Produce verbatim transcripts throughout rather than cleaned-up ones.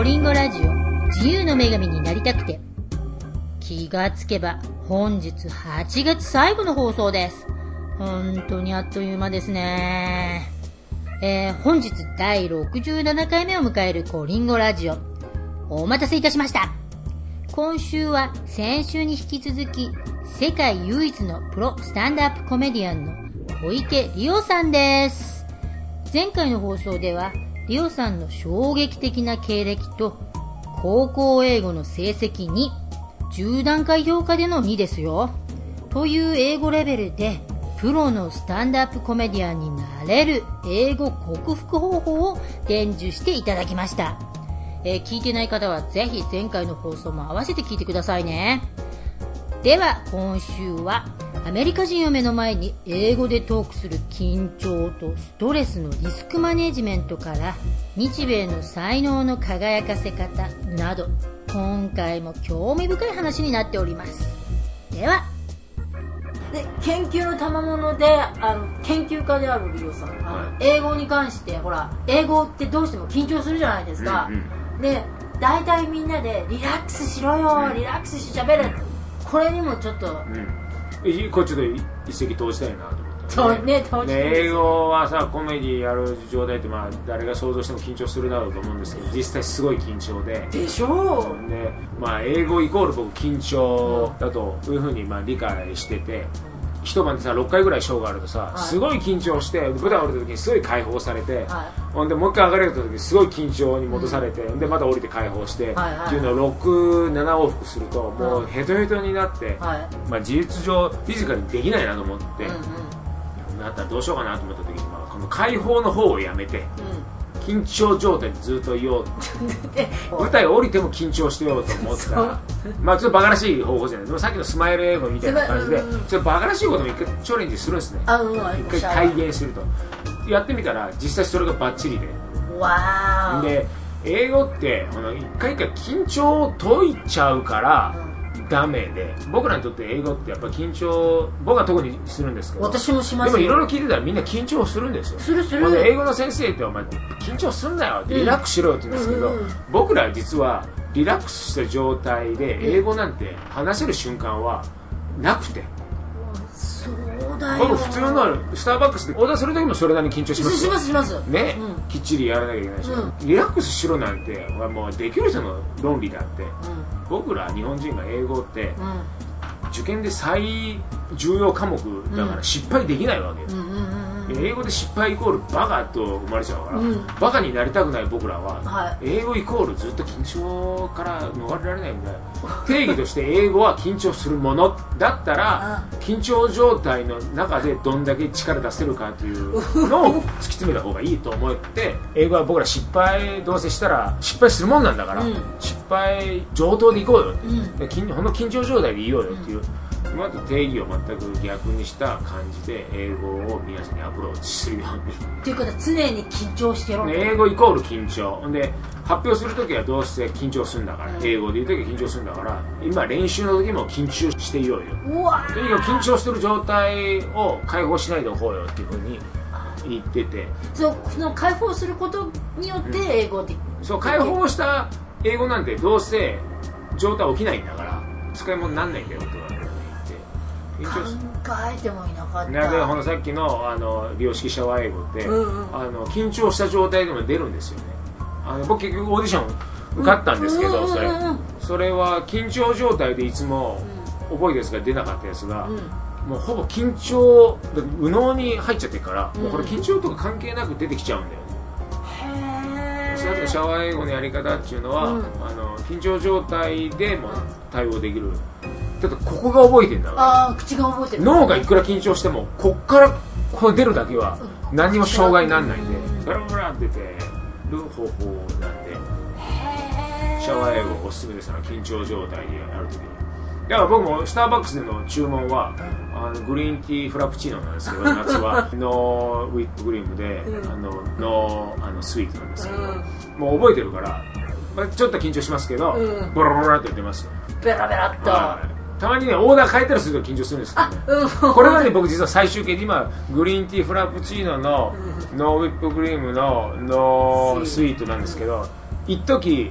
リンゴラジオ自由の女神になりたくて。気がつけば本日はちがつ最後の放送です。本当にあっという間ですね。えー、本日だいろくじゅうななかいめを迎えるコリンゴラジオ、お待たせいたしました。今週は先週に引き続き世界唯一のプロスタンドアップコメディアンの小池理央さんです。前回の放送では理央さんの衝撃的な経歴と高校英語の成績に、じゅうだんかい評価でのにですよという英語レベルでプロのスタンドアップコメディアンになれる英語克服方法を伝授していただきました。えー、聞いてない方はぜひ前回の放送も合わせて聞いてくださいね。では今週はアメリカ人を目の前に英語でトークする緊張とストレスのリスクマネジメントから日米の才能の輝かせ方など、今回も興味深い話になっております。ではで研究の賜物であの研究家である理央さん、あの、はい、英語に関してほら英語ってどうしても緊張するじゃないですか、うんうん、で大体みんなでリラックスしろよ、うん、リラックスして喋れ、これにもちょっと、 うん、こっちで一石投じたいなと思って、ね、 そうね、投じて英語はさコメディやる状態って、まあ、誰が想像しても緊張するだろうと思うんですけど、実際すごい緊張ででしょう、 で、まあ、英語イコール僕緊張だというふうにまあ理解してて、一晩でさろっかいぐらいショーがあるとさ、はい、すごい緊張して舞台降りた時にすごい解放されて、はい、ほんでもう一回上がれた時にすごい緊張に戻されて、うん、でまた降りて解放して、はいはい、っていうのをろく、なな往復するともうヘトヘトになって、はい、まあ、事実上フィジカルにできないなと思って、うんうん、なったらどうしようかなと思った時に、まあ、この解放の方をやめて、うん、緊張状態でずっといよう舞台降りても緊張してようと思ったらまあちょっとバカらしい方法じゃない、でもさっきのスマイル英語みたいな感じで、うん、ちょっとバカらしいことも一回チャレンジするんですね、 うん、 一回体現するとやってみたら実際それがバッチリで、 わーで英語ってこの一回一回緊張を解いちゃうから、うん、ダメで、僕らにとって英語ってやっぱ緊張、僕は特にするんですけど、 私もしますよ。 でもいろいろ聞いてたらみんな緊張するんですよ。 するする。 英語の先生ってお前緊張すんなよってリラックスしろよって言うんですけど、うんうんうん、僕らは実はリラックスした状態で英語なんて話せる瞬間はなくて、 そうだよ。 僕普通のスターバックスでオーダーする時もそれなりに緊張しますよ。しますしますね、 うん、 きっちりやらなきゃいけないし、うん、リラックスしろなんてもうできる人の論理だって、うん、僕ら日本人が英語って、うん、受験で最重要科目だから失敗できないわけよ、うんうんうんうん、英語で失敗イコールバカと生まれちゃうから、うん、バカになりたくない僕らは、はい、英語イコールずっと緊張から逃れられないみたいな定義として英語は緊張するものだったら緊張状態の中でどんだけ力出せるかというのを突き詰めた方がいいと思って英語は僕ら失敗どうせしたら失敗するもんなんだから、うん、失敗上等でいこうよって、うん、でほんの緊張状態でいようよっていう、うん、まず定義を全く逆にした感じで英語を皆さんにアプローチするようにっていうことは常に緊張してろ、 英語イコール緊張で発表するときはどうせ緊張するんだから、うん、英語で言うときは緊張するんだから今練習の時も緊張していようよ、 うわとにかく緊張してる状態を解放しないでおこうよっていうふうに言ってて、 そうその解放することによって英語で、 うん、そう解放した英語なんてどうせ状態起きないんだから使い物になんないんだよって言われる。 考えてもいなかった。 だからこのさっきのあの美容式シャワー英語って、うんうん、あの緊張した状態でも出るんですよね。あの僕結局オーディション受かったんですけど、うん、それそれは緊張状態でいつも覚えたやつが出なかったやつが、うん、もうほぼ緊張右脳に入っちゃってるから、うん、もうこれ緊張とか関係なく出てきちゃうんだよね。へー。さっきのシャワー英語のやり方っていうのは、うん、あの緊張状態でも対応できる。だってここが覚えてんだから、 あ口が覚えてる、 脳がいくら緊張してもこっからこう出るだけは何にも障害にならないんでブラブラって出てる方法なんで、シャワー英語おすすめですから緊張状態でやるときに。だから僕もスターバックスでの注文はあのグリーンティーフラプチーノなんですけど夏はノーウィップクリームで、うん、あのノーあのスイートなんですけど、うん、もう覚えてるから、まあ、ちょっと緊張しますけど、うん、ボラボラって出ますよ。 ベラベラっと、はい、 たまにねオーダー変えたりすると緊張するんですけどね、うん、これはね僕実は最終形で今グリーンティーフラプチーノのノーウィップクリームのノースイートなんですけど、一時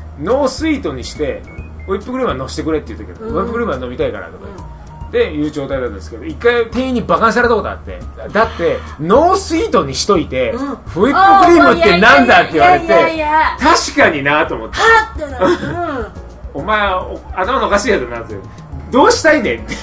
ノースイートにしてホイップクリームは乗せてくれって言ったけど、うん、ホイップクリームは飲みたいからとか、うん、でいう状態だったんですけど、一回店員にバカにされたことあって、だってノースイートにしといて、うん、ホイップクリームってなんだって言われて、確かになと思って、 はってなる、 うん、お前頭のおかしいやつだなって、どうしたいねんって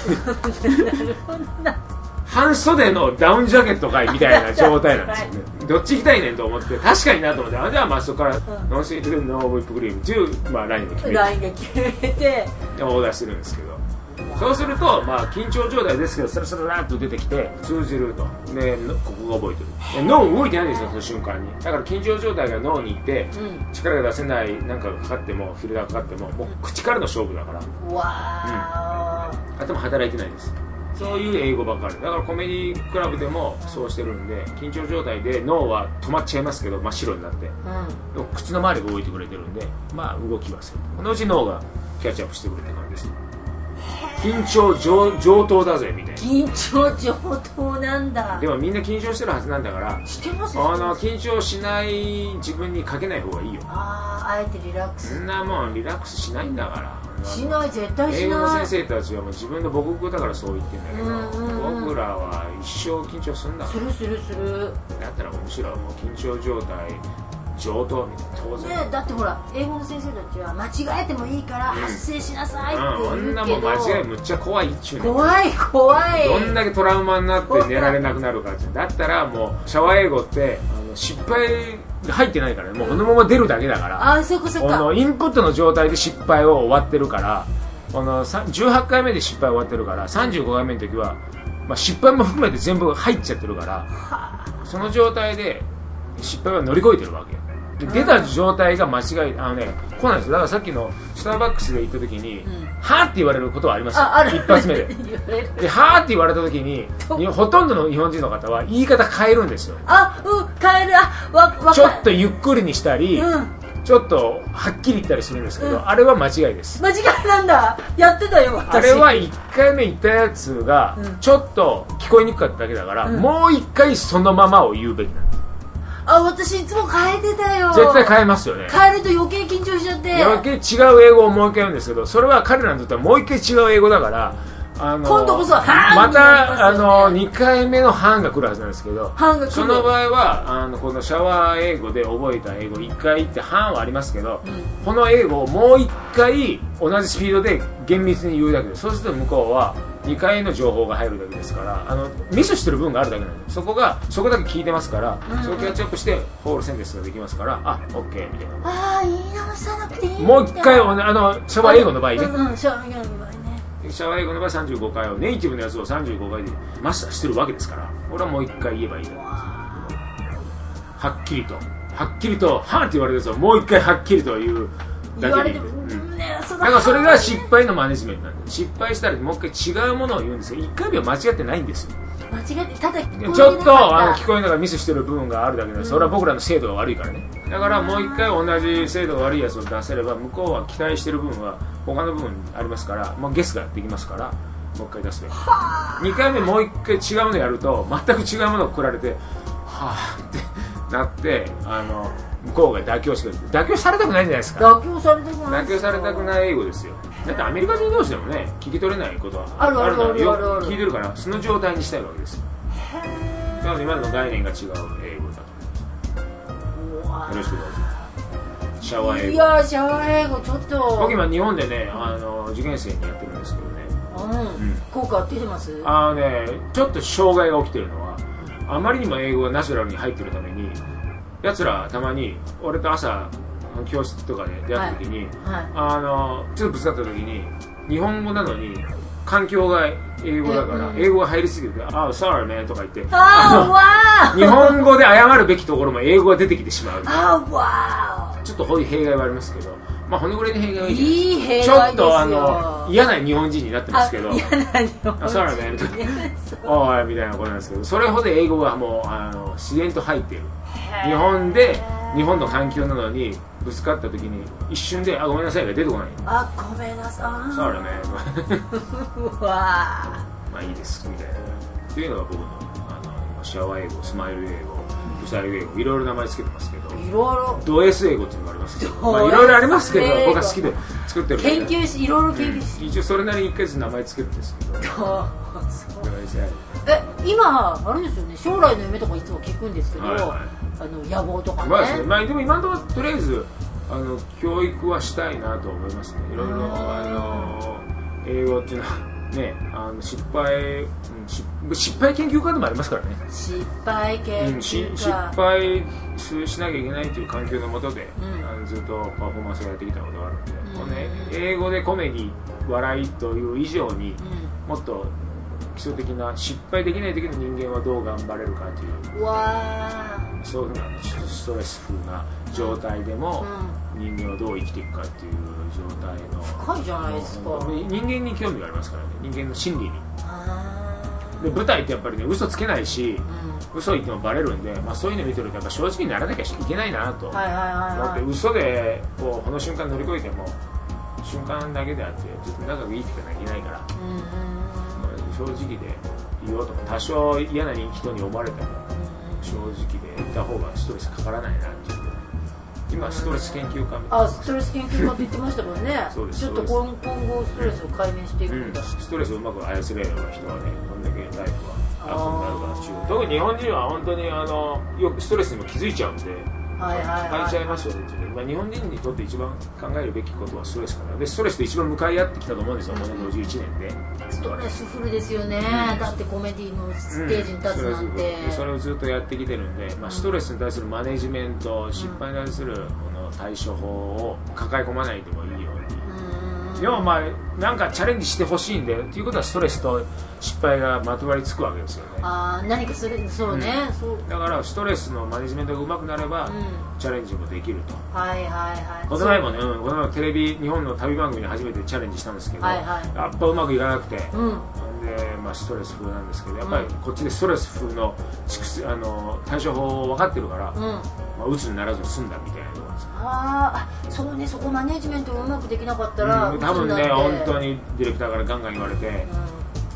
半袖のダウンジャケットかいみたいな状態なんですよねどっち行きたいねんと思って、確かになと思って、あじゃあまあそこから、うん、ノンスイートでノーホイップクリームっていう、まあ、ラインが決めてラインが決めてオーダーしてるんですけど、そうすると、まあ、緊張状態ですけど、スラスララーっと出てきて通じると、でここが覚えてる、脳動いてないんですよその瞬間に。だから緊張状態が脳に行って、うん、力が出せないなんかがかかっても、フィルターがかかっても、もう口からの勝負だから、 わー、 うん、頭働いてないです。そういう英語ばかりだから、コメディクラブでもそうしてるんで、緊張状態で脳は止まっちゃいますけど真っ白になって、うん、口の周りが動いてくれてるんで、まあ動きはする。このうち脳がキャッチアップしてくれるって感じです。緊張 上, 上等だぜみたいな。 緊張上等なんだ。 でもみんな緊張してるはずなんだから、 してますあの緊張しない自分にかけない方がいいよ。 ああ、あえてリラックス。 そんなもんリラックスしないんだから。 しない、絶対しない。 英語の先生たちはもう自分の母国語だからそう言ってんだけど、うんうんうん、僕らは一生緊張するんだから。 するするする。 だったらむしろもう緊張状態上等みたいな、当然、 ね、だってほら英語の先生たちは間違えてもいいから発声しなさいって言うけど、 うんうん、女も間違いむっちゃ怖いっちゅうね。 怖い怖い。 どんだけトラウマになって寝られなくなるかって。だったらもうシャワー英語ってあの失敗が入ってないからね、もうこのまま出るだけだから、 あ、そこそここのインプットの状態で失敗を終わってるから、このじゅうはちかいめで失敗終わってるから、さんじゅうごかいめの時は、まあ、失敗も含めて全部入っちゃってるから、その状態で失敗は乗り越えてるわけ。で出た状態が間違い、あのね、こうなんですよ。だからさっきのスターバックスで行った時に、うん、はーって言われることはありますよ。 あ、ある。 一発目で。で、はーって言われた時に、ほとんどの日本人の方は言い方変えるんですよ。 あ、うん、変える。あ、わ、わちょっとゆっくりにしたり、うん、ちょっとはっきり言ったりするんですけど、うん、あれは間違いです。 間違いなんだ。やってたよ、私。 あれはいっかいめ言ったやつが、ちょっと聞こえにくかっただけだから、うん、もういっかいそのままを言うべきなんです。 あ、私いつも変えてたよ。 絶対変えますよね。 変えると余計緊張しちゃって、 余計違う英語をもう一回言うんですけど、それは彼らにとってはもう一回違う英語だから、あの今度こそはまたあのにかいめの班が来るはずなんですけど、 班が来る。 その場合はあのこのシャワー英語で覚えた英語いっかい言って班はありますけど、うん、この英語をもういっかい同じスピードで厳密に言うだけで、そうすると向こうはにかいの情報が入るだけですから、あのミスしてる分があるだけなんで、そこがそこだけ聞いてますから、うんうん、それをキャッチアップしてホールセンテンスができますから、あ、オッケーみたいな。 ああ、言い直さなくていいんだ。 もう一回あのシャワー英語の場合ね、 うんうん、シャワー英語の場合ね、 シャワー英語の場合さんじゅうごかいをネイティブのやつをさんじゅうごかいでマスターしてるわけですから、俺はもう一回言えばいいだろう。はっきりとはっきりとはーって言われるやつをもう一回はっきりと言うだけでいい。だからそれが失敗のマネジメントなんで、失敗したらもう一回違うものを言うんですよ。いっかいめは間違ってないんですよ。 間違ってただ聞こえてなかった。 ちょっとあの聞こえながらミスしてる部分があるだけで、うん、それは僕らの精度が悪いからね。だからもう一回同じ精度が悪いやつを出せれば、向こうは期待してる部分は他の部分ありますから、もうゲスができますから、もう一回出すべき。にかいめもう一回違うのやると全く違うものを送られて、はぁってなって、あの向こうが妥協してくれる。妥協されたくないじゃないですか。 妥協されたくない。 妥協されたくない英語ですよ。だってアメリカ人同士でもね、聞き取れないことはあるあるあるあるある聞いてるから、その状態にしたいわけですよ。なので今の概念が違う英語だと。よろしくどうぞ。シャワー英語。 いやシャワー英語ちょっと。 僕今日本でね、あの受験生にやってるんですけどね。 うん。うん、効果出てます？ あのね、ちょっと障害が起きてるのは、あまりにも英語がナチュラルに入ってるために、奴らたまに俺と朝教室とかで出会った時に、はいはい、あのちょっとぶつかった時に日本語なのに環境が英語だから英語が入りすぎて「あ、sorry man」とか言ってあの日本語で謝るべきところも英語が出てきてしまう。 あ、わちょっとこういう弊害はありますけど、まあこのぐらいの弊害はいい。 いい弊害ですよ。 ちょっとあの嫌な日本人になってますけど、 嫌な日本人、 あ、sorry man とかおいみたいなことなんですけど、それほど英語がもうあの自然と入っている。日本で日本の環境なのにぶつかった時に一瞬で「あ、ごめんなさい」が出てこない。 あ、ごめんなさい。 そうだね。 うわまあいいですみたいなっていうのが僕のあのシャワー英語、スマイル英語、ぶサイ英語いろいろ名前つけてますけど、 いろいろド S 英語っていうのもありますけど、まあ、いろいろありますけど僕は好きで作ってるんで研究しいろいろ研究し、 うん、一応それなりにいっかげつ名前つけるんですけどえ今あれですよね、将来の夢とかいつも聞くんですけど、はいはい、あの野望とかね、 まあですね、まあ、でも今のところとりあえずあの教育はしたいなと思いますね。いろいろあの英語っていうのはね、あの失敗、うん、失敗研究家でもありますからね。 失敗研究家、うん、し失敗しなきゃいけないという環境の下で、うん、あのずっとパフォーマンスをやってきたことがあるので、うんこうね、英語でコメディ笑いという以上に、うん、もっと基礎的な失敗できない時の人間はどう頑張れるかという、うわそういうふうなストレス風な状態でも、うん、人間はどう生きていくかっていう状態の深いじゃないですか。 人間に興味がありますからね、人間の心理に。で舞台ってやっぱりね嘘つけないし、うん、嘘言ってもバレるんで、まあ、そういうの見てるとやっぱ正直にならなきゃいけないなと、はいはいはいはい、だって嘘でこうこの瞬間乗り越えても瞬間だけであってずっと仲良く生きていかなきゃいけないから、うんうんまあ、正直で言おうとか多少嫌な人に思われても正直で言った方がストレスかからないなっていう。今ストレス研究家みたいな。 あ、ストレス研究家って言ってましたもんね。そうです。ちょっと今後ストレスを解明していくんだ、うん、 ストレスをうまく操れるような人はね、こんだけライフは楽になるから中特に日本人は本当にあのよくストレスにも気づいちゃうんで、はいはいはい、抱えちゃいますよねっていう、まあ、日本人にとって一番考えるべきことはストレスかな。でストレスと一番向かい合ってきたと思うんですよ、このごじゅういちねんで。 ストレスフルですよね、うん、だってコメディのステージに立つなんて、 うん、それをずっとやってきてるんで、まあ、ストレスに対するマネジメント、失敗に対するこの対処法を抱え込まないでもいいように、でもまあなんかチャレンジしてほしいんでっていうことはストレスと失敗がまとわりつくわけですよね。 あ何かするそうね、うん、そうだからストレスのマネジメントがうまくなれば、うん、チャレンジもできると。 はいはいはい。 この前もね、うん、この前テレビ日本の旅番組に初めてチャレンジしたんですけど、はいはい、やっぱうまくいかなくて、うん、でまあ、ストレス風なんですけどやっぱりこっちでストレス風のあの対処法を分かってるから、うんまあ、鬱にならずに済んだみたいなところです。 ああそうね、そこマネジメントがうまくできなかったら、 うん、多分ね本当にディレクターからガンガン言われて、うん、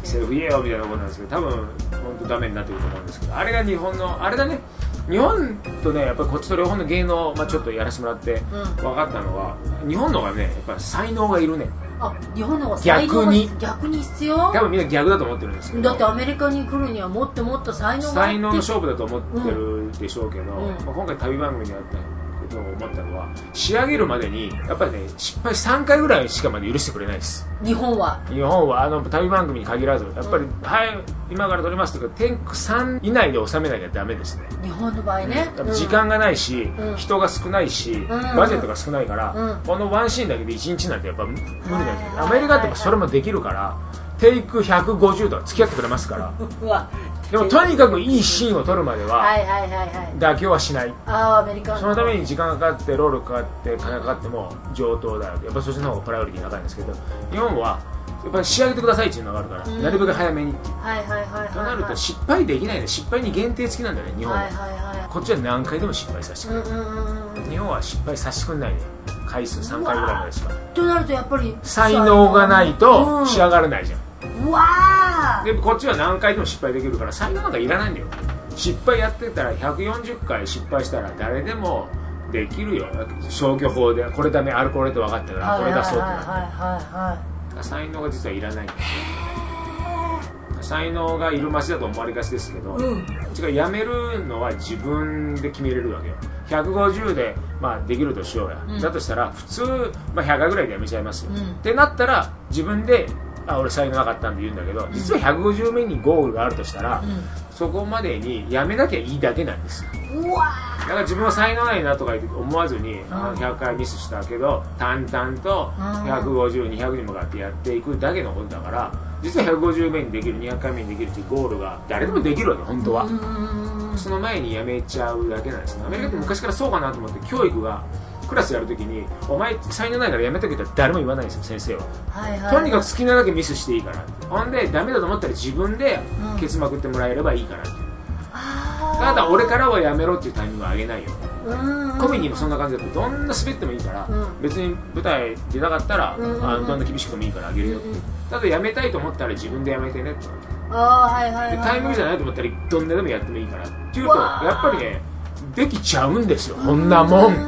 セリフ言えよみたいなことなんですけど多分本当ダメになってると思うんですけど、あれが日本のあれだね、日本とねやっぱりこっちと両方の芸能、まあ、ちょっとやらせてもらって分かったのは、うん、日本の方がねやっぱり才能がいるね。 あ、日本の方が才能が逆に逆に必要。 多分みんな逆だと思ってるんですけど、 だってアメリカに来るにはもっともっと才能があって才能の勝負だと思ってるでしょうけど、うんまあ、今回旅番組でやったことを思ったのは仕上げるまでにやっぱりね失敗さんかいぐらいしかまで許してくれないです。 日本は日本はあの旅番組に限らずやっぱり、うん、はい今から撮りますとかテイクさん以内で収めなきゃダメですね。 日本の場合ね、 うん、時間がないし、うん、人が少ないし、うん、バジェットが少ないから、うん、このワンシーンだけでいちにちなんてやっぱ無理なんですよ。アメリカってそれもできるからテイクひゃくごじゅうとか付き合ってくれますからうわでもとにかくいいシーンを撮るまでは妥協はしない。 あアメリカそのために時間かかって労力かかって金かかっても上等だよ。やっぱそっちの方がプライオリティ高いんですけど、日本はやっぱり仕上げてくださいっていうのがあるから、うん、なるべく早めにっていう、はいはいはいはい、となると失敗できないね。失敗に限定付きなんだよね日本は、はいはいはい、こっちは何回でも失敗させてくれる、うんうんうん、日本は失敗させてくれないね。回数さんかいぐらいまでしか。 となるとやっぱり才能がないと仕上がらないじゃん、 うん、うわーでもこっちは何回でも失敗できるから才能なんかいらないんだよ。失敗やってたらひゃくよんじゅっかい失敗したら誰でもできるよ。消去法でこれダメあれこれって分かってたらこれ出そうってなって、はいはいはいはい、才能が実はいらない。才能がいる街だと思われがちですけど、うん、違う、やめるのは自分で決めれるわけよ。ひゃくごじゅうで、まあ、できるとしようや、うん、だとしたら普通、まあ、ひゃっかいぐらいでやめちゃいますよ、うん、ってなったら自分であ俺才能なかったんで言うんだけど、実はひゃくごじゅうめにゴールがあるとしたら、うん、そこまでにやめなきゃいいだけなんですよ。うわだから自分は才能ないなとか思わずに、うん、ひゃっかいミスしたけど淡々とひゃくごじゅう、にひゃくに向かってやっていくだけのことだから、実はひゃくごじゅうめにできる、にひゃっかいめにできるっていうゴールが誰でもできるわけ本当は。その前にやめちゃうだけなんですね。アメリカって昔からそうかなと思って、教育がクラスやるときにお前才能ないからやめとけって誰も言わないんですよ先生は、はいはい、とにかく好きなだけミスしていいからって。ほんでダメだと思ったら自分でケツまくってもらえればいいからって、うん、ただ俺からはやめろっていうタイミングはあげないよ。コメディもそんな感じだとどんな滑ってもいいから、うん、別に舞台出なかったら、うん、あどんな厳しくてもいいからあげるよって、うん、ただやめたいと思ったら自分でやめてねって。あ、はいはいはいはい、でタイミングじゃないと思ったらどんなでもやってもいいからっていうと、やっぱりねできちゃうんですよ、こんなもん。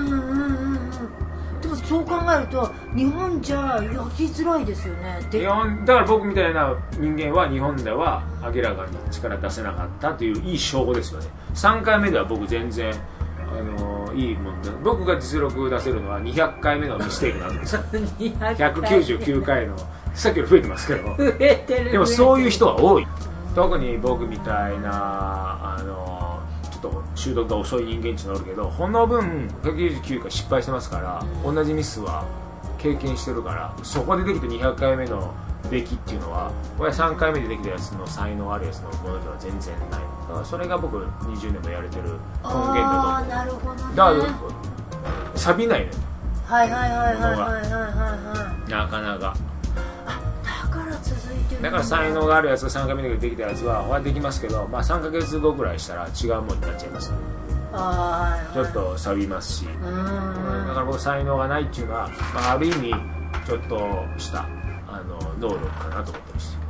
でもそう考えると日本じゃ焼きづらいですよね。 日本だから僕みたいな人間は日本では明らかに力出せなかったといういい証拠ですよね。さんかいめでは僕全然あのいいもんで、僕が実力出せるのはにひゃっかいめのミステイクなんですよひゃくきゅうじゅうきゅうかいのさっきより増えてますけど増えてる。 でもそういう人は多い。特に僕みたいなあのちょっと習得が遅い人間っていうのがおるけど、この分ひゃくきゅうじゅうきゅうかい失敗してますから、うん、同じミスは経験してるから、そこでできてにひゃっかいめの出来っていうのはこれさんかいめでできたやつの才能あるやつのものでは全然ない。だからそれが僕にじゅうねんもやれてる根源だと思う。 ああなるほどね。 だから錆びないね。 はいはいはいはいはいはいはい。 なかなかだから続いてる。 だから才能があるやつがさんかいめでできたやつははできますけど、まあ、さんかげつごぐらいしたら違うものになっちゃいます、ね、 あちょっと錆びますし、 うん、 だから僕才能がないっていうのは、まあ、ある意味ちょっとしたあの能力かなと思ってました。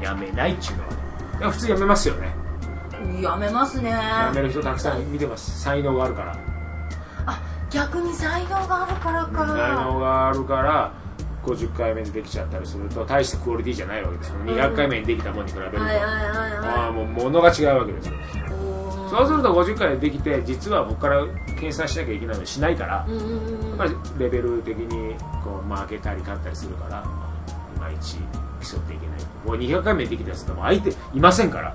やめないっていうのは、ね、普通やめますよね。 やめますね。 やめる人たくさん見てます。才能があるから。 あ、逆に才能があるからか。 才能があるからごじゅっかいめでできちゃったりすると大したクオリティじゃないわけですよ。にひゃっかいめにできたものに比べると、 はいはいはいはい、 あもう物が違うわけですよ。そうするとごじゅっかいでできて、実はここから計算しなきゃいけないのにしないから、うんうんうん、やっぱりレベル的にこう負けたり勝ったりするから、いまいち競っていけない。もうにひゃっかいめでできたやつってもう相手いませんから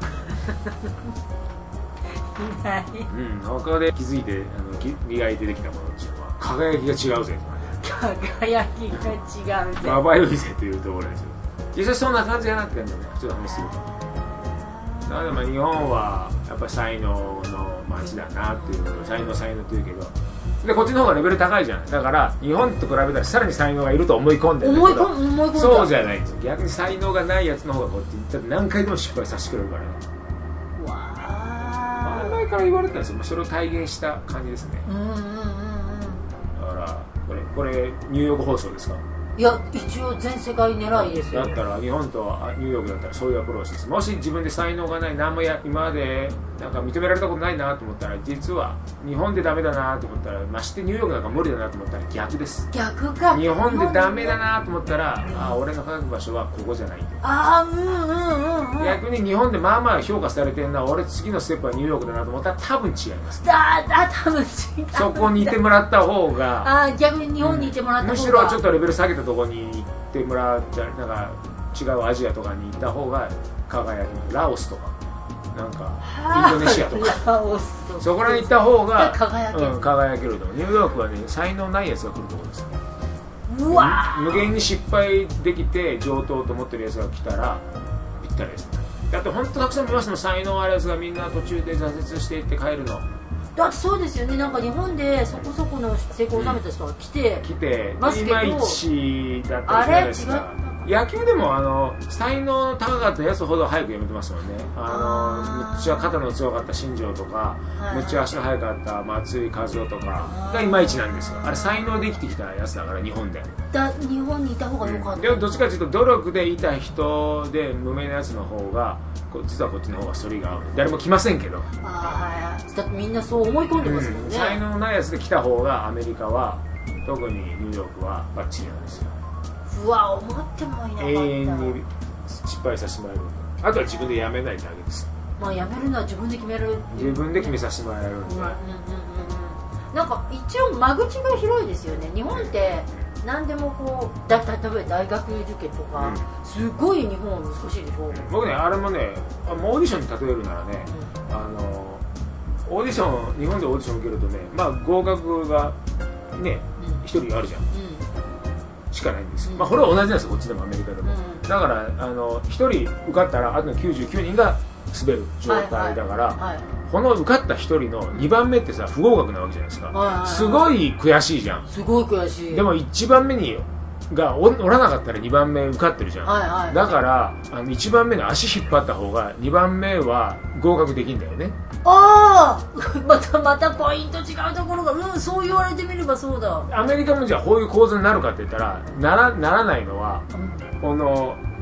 いない、 うん、他で気づいてあの磨いてできたものっていうのは輝きが違うぜとかね、 輝きが違うぜ、 まばゆいぜというところですよ。実際そんな感じやなって感じだね、ちょっと話すると。だからまあ日本はやっぱり才能の街だなっていうこと、才能才能っていうけど、でこっちの方がレベル高いじゃん。だから日本と比べたらさらに才能がいると思い込んでるんだけど、 思い込んだ。 そうじゃないんですよ。逆に才能がないやつの方がこっちだって何回でも失敗させてくれるからね。 わあ、 前々から言われてたんですよ。それを体現した感じですね。 うんうんうんうん。 だからこれこれニューヨーク放送ですか。 いや一応全世界狙いですよ。 だったら日本とニューヨークだったらそういうアプローチです。もし自分で才能がない、何もや今までなんか認められたことないなと思ったら、実は日本でダメだなと思ったら、ましてニューヨークなんか無理だなと思ったら逆です。 逆か。 日本でダメだなと思ったら、ああ俺の書く場所はここじゃない。 ああうんうんうんうん。 逆に日本でまあまあ評価されてるのは、俺次のステップはニューヨークだなと思ったら多分違います。 だだ多分違う。 そこにいてもらった方が、 ああ逆に日本にいてもらった方が、 うん、むしろちょっとレベル下げたところに行ってもらったなんか違うアジアとかに行った方が輝く。ラオスとかなんかインドネシアとかラオスとかそこらに行った方が輝ける、 うん、輝けると思う。ニューヨークはね、才能ないやつが来るところです。 うわ無限に失敗できて上等と思ってるやつが来たらぴったりですね。だって本当たくさん見ますの、才能あるやつがみんな途中で挫折していって帰るの。 だってそうですよね。なんか日本でそこそこの成功を収めた人が来て、 来てますけど、 いまいちだったりするじゃないですか。野球でもあの才能高かったやつほど早く辞めてますもんね。あのむっちゃ肩の強かった新庄とか、むっちゃ足の速かった松井稼頭とかがいまいちなんですよ。あれ才能できてきたやつだから日本で。 だ日本にいた方が良かった。 でもどっちかというと努力でいた人で無名なやつの方が実はこっちの方がそれが誰も来ませんけど。 あはい。だってみんなそう思い込んでますもんね。うん、 才能ないやつで来た方がアメリカは特にニューヨークはバッチリなんですよ。 うわ思ってもいなかった。 永遠に失敗させてもらえる。あとは自分でやめないだけです。 まあやめるのは自分で決める。 自分で決めさせてもらえるんで、うんうんうんうん、 なんか一応間口が広いですよね。日本って何でもこうだ例えば大学受験とか、うん、すごい日本は難しいでしょ。 僕ねあれもねオーディションに例えるならね、うん、あのオーディション日本でオーディション受けるとね、まあ合格がね一、うん、人あるじゃん。うんしかないんです、うん、まあこれは同じなんですよ、こっちでもアメリカでも、うん、だからあのひとり受かったらあとのきゅうじゅうきゅうにんが滑る状態だから、はいはいはい、この受かったひとりのにばんめってさ不合格なわけじゃないですか、はいはいはい、すごい悔しいじゃん。 すごい悔しい。でもいちばんめにがおらなかったらにばんめ受かってるじゃん、 はいはい、 だからあのいちばんめの足引っ張った方がにばんめは合格できるんだよね。 ああまたまたポイント違うところが、うんそう言われてみればそうだ。 アメリカもじゃあこういう構図になるかって言ったらなら、ならないのは、うん、この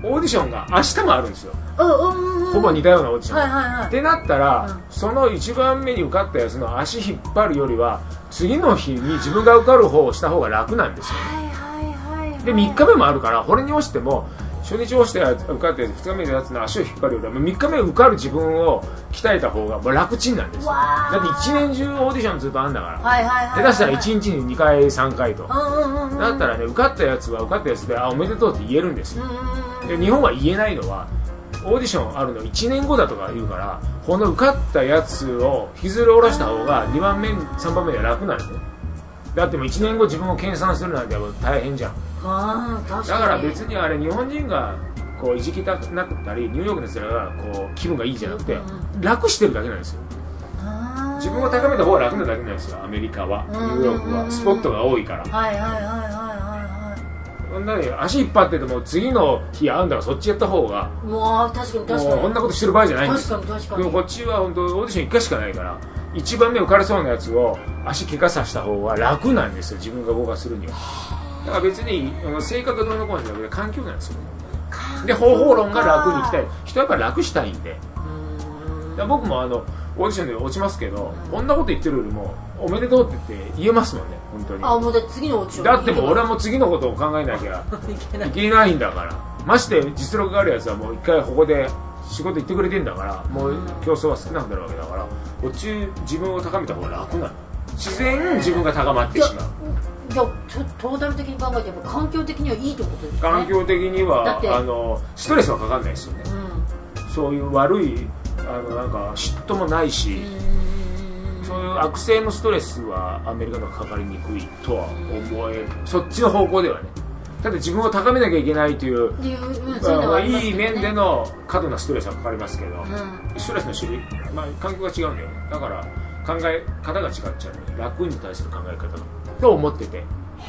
オーディションが明日もあるんですよ、 うんうんうん、 ほぼ似たようなオーディション、 はいはいはい、 ってなったら、 うん、 そのいちばんめに受かったやつの足引っ張るよりは次の日に自分が受かる方をした方が楽なんですよ、 はいはいはいはい、 でみっかめもあるから、これに落ちても初日落ちて受かってふつかめのやつの足を引っ張るよりはみっかめ受かる自分を鍛えた方がもう楽ちんなんですよ。だって一年中オーディションずっとあんだから、 はいはいはいはい、 下手したらいちにちににかいさんかいと、 うんうんうん、 だったらね、受かったやつは受かったやつであおめでとうって言えるんですよ、 うんうん、 で日本は言えないのはオーディションあるのいちねんごだとか言うから、この受かったやつを引きずり下ろした方がにばんめさんばんめでは楽なんですよ。だってもういちねんご自分を研鑽するなんて大変じゃん。 あ確かに。 だから別にあれ日本人がこういじきたくなったりニューヨークの人らがこう気分がいいじゃなくて、楽してるだけなんですよ。自分を高めた方が楽なだけなんですよ。アメリカはニューヨークはスポットが多いから。 はいはいはいはいはいそんなに足引っ張ってても次の日会うんだからそっちやった方がもう確かに確かにもうこんなことしてる場合じゃないんですよ。 確かに確かに。 でもこっちは本当オーディションいっかいしかないからいちばんめ受かれそうなやつを足怪我させた方が楽なんですよ、自分が合格するには。だから別に性格がどうのこうのじゃなくて環境なんですよ。で方法論が楽にいきたい人はやっぱり楽したいんで、で僕もあのオーディションで落ちますけど、こんなこと言ってるよりもおめでとうって言って言えますもんね、本当に。 あもうだって次のオーディションだってもう俺はもう次のことを考えなきゃいけないんだから。まして実力があるやつはもう一回ここで仕事行ってくれてんだから、もう競争は少なくなるわけだから、こっち自分を高めた方が楽なの。自然自分が高まってしまう。 いやトータル的に考えても環境的にはいいってことですね。 環境的にはだってあのストレスはかかんないですよね、うん、そういう悪いあのなんか嫉妬もないし、そういう悪性のストレスはアメリカのかかりにくいとは思える。そっちの方向ではね。だって自分を高めなきゃいけないという、うん、いい面での過度なストレスはかかりますけど、うん、ストレスの種類、まあ、環境が違うんだよね。だから考え方が違っちゃうね。楽に対する考え方と思ってて、へ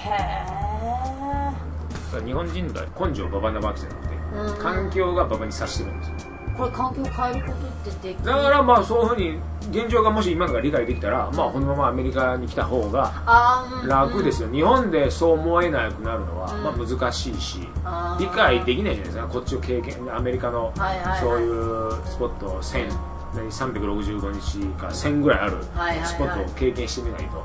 ー、日本人が根性ババなわけじゃなくて、うん、環境がババに察してるんですよ。 これ環境を変えることってできる。 だからまあそういうふうに現状がもし今から理解できたら、まあこのままアメリカに来た方が楽ですよ、うん、日本でそう思えなくなるのは、うん、まあ難しいし、理解できないじゃないですか。こっちを経験アメリカのそういうスポットせんさんびゃくろくじゅうごにちかせんぐらいあるスポットを経験してみないと、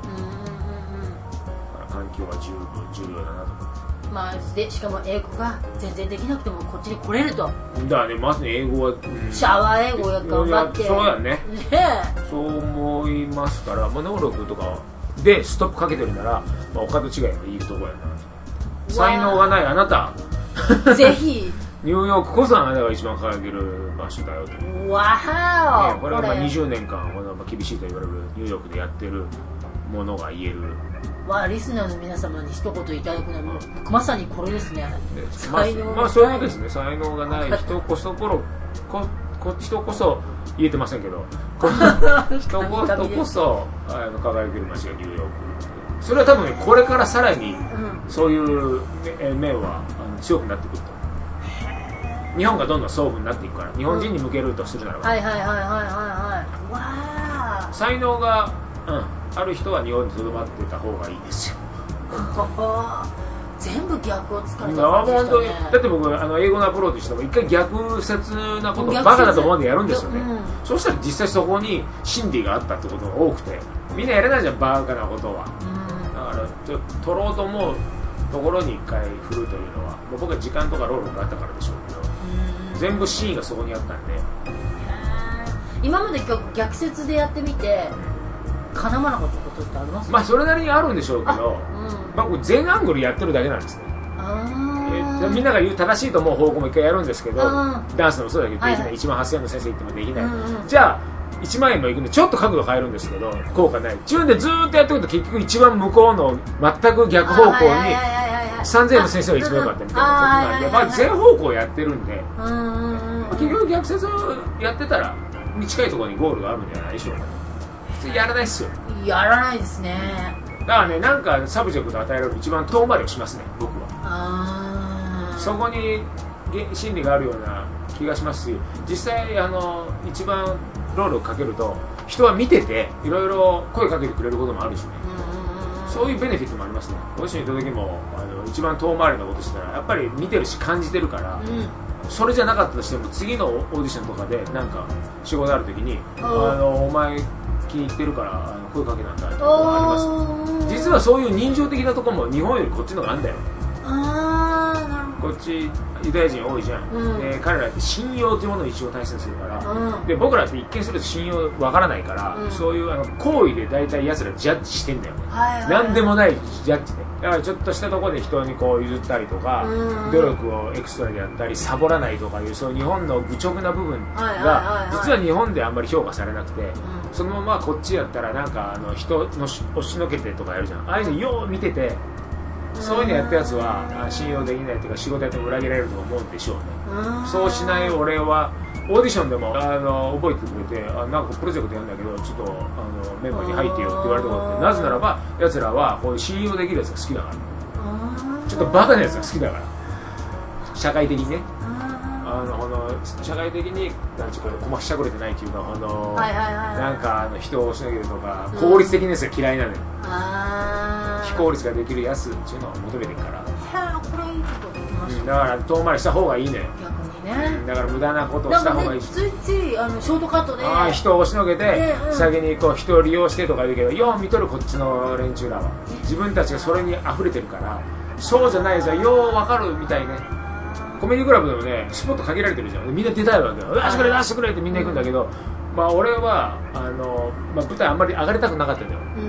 環境は十分重要だなと思って。 まあ、でしかも英語が全然できなくてもこっちに来れると。 だからね、まずね英語は、うん、 シャワー英語を頑張って。 そうやね。 ねそう思いますから、まあ、能力とかでストップかけてるなら、まあ、お門違いのいいとこやな。才能がないあなたぜひニューヨークこそあなたが一番輝ける場所だよと。 わー、 ね、これはまあにじゅうねんかんこの厳しいと言われるニューヨークでやってるものが言える。 まあ、リスナーの皆様に一言いただくのはもうまさにこれですね。 才能がない、まあ、そういうことですね。才能がない人こそこここ人こそ言えてませんけど人こそあの輝ける街がニューヨーク。それは多分ねこれからさらにそういう面はあの強くなってくると。日本がどんどんそういう風になっていくから、日本人に向けるとするならば、 はいはいはいはいはいはいわー、 才能が、うん、ある人は日本にとどまってた方がいいですよ全部逆をつかれた感じでしたね。 だって僕あの英語のアプローチしても一回逆説なことバカだと思うんでやるんですよね、うん、そうしたら実際そこに真理があったってことが多くて、みんなやれないじゃんバカなことは、うん、だからちょっと取ろうと思うところに一回振るというのはもう僕は時間とか労力があったからでしょうけど、うん、全部真意がそこにあったんで。 今まで逆説でやってみてかなわなかったことってありますか？ まあそれなりにあるんでしょうけど、うん、まあ、全アングルやってるだけなんですね。あみんなが言う正しいと思う方向も一回やるんですけど、ダンスもそうだけど、はいはい、いちまんはっせんえんの先生言ってもできない、うんうん、じゃあいちまんえんもいくんでちょっと角度変えるんですけど効果ない自分でずーっとやってくると結局一番向こうの全く逆方向にさんぜんえんの先生が一番良かったみたいなことなんで、まあ、全方向やってるんで、うんうんうん、結局逆説をやってたらに近いところにゴールがあるんじゃないでしょうか。普通やらないっすよ。 やらないですね。 だからね、なんかサブジェクト与えられる一番遠回りをしますね、僕は。あそこに真理があるような気がしますし、実際あの一番労力かけると人は見てていろいろ声かけてくれることもあるしね、そういうベネフィットもありますね。ご一緒にいた時もあの一番遠回りのことしたらやっぱり見てるし感じてるから、うん、 それじゃなかったとしても次のオーディションとかでなんか仕事ある時にあのお前気に入ってるからあの声かけなんだってことがあります。実はそういう人情的なところも日本よりこっちの方があんだよ。 あー、なるほど。 こっちユダヤ人多いじゃん、うん、で彼らって信用というものを一応大切にするから、うん、で僕らって一見すると信用わからないから、うん、そういうあの行為で大体奴らジャッジしてんだよね、はいはい、なんでもないジャッジでだからちょっとしたところで人にこう譲ったりとか、うん、努力をエクストラでやったりサボらないとかいうそういう日本の愚直な部分が実は日本であんまり評価されなくて、うん、そのままこっちやったらなんかあの人の押しのけてとかやるじゃん。ああいうのよう見ててそういうのやったやつは信用できないというか仕事やっても裏切られると思うんでしょうね。そうしない俺はオーディションでもあの覚えてくれてあなんかプロジェクトやるんだけどちょっとあのメンバーに入ってよって言われたことってなぜならば奴らはこういう信用できるやつが好きだからちょっとバカなやつが好きだから社会的にねあのこの社会的になんちゅうかこましゃくれてないっていうかあの、はいはいはい、なんかあの人を押し上げるとか、うん、効率的なやつが嫌いなのよ。非効率ができるやつっていうのを求めてるから。 これいいこと言ってました、 うん、だから遠回りした方がいいのよ。 逆にね、 うん、だから無駄なことをした方がいいし、 ついついあのショートカットであ人を押しのけて、ねうん、先にこう人を利用してとか言うけどよう見とるこっちの連中らは自分たちがそれに溢れてるからそうじゃないやつはよう分かるみたいね。コメディクラブでもねスポット限られてるじゃん。みんな出たいわけよ。出してくれ出してくれってみんな行くんだけど、うん、まあ俺はあの、まあ、舞台あんまり上がりたくなかったんだよ、うん、